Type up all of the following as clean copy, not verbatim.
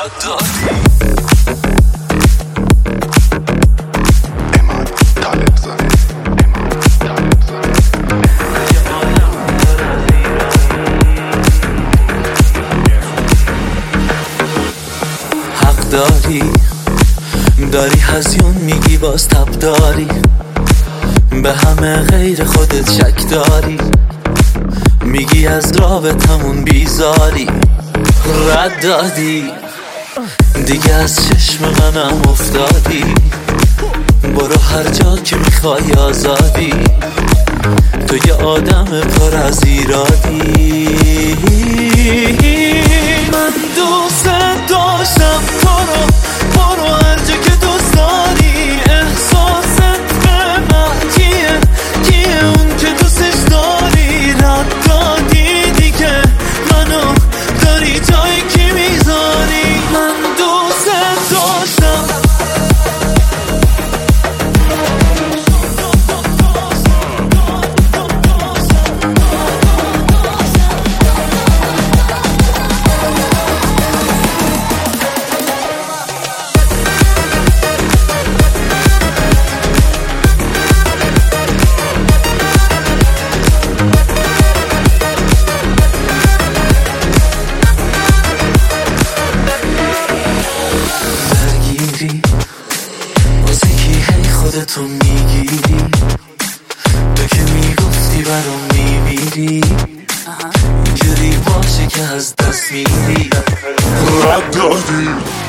رد دادی. حق داری هزیون میگی باز تب داری، به همه غیر خودت شک داری، میگی از رابطمون بیزاری. رد دادی دیگه از چشم منم افتادی، برو هر جا که میخوای آزادی، تو یه آدم پر از ایرادی. من دوست داشتم تو رو، برو هر جا که دوست داری. احساست به من کیه اون که دوستش داری. رد دادی دیگه منو داری جایی که میذاری. من دوست داشتم خودتو میگیری، تو که میگفتی برام میمیری، اینجوری باشه که از دست میری. رد دادی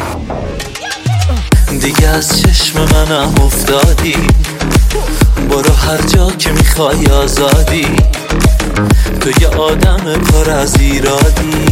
دیگه از چشم منم افتادی، برو هر جا که میخوای آزادی، تو یه آدم پر از ایرادی.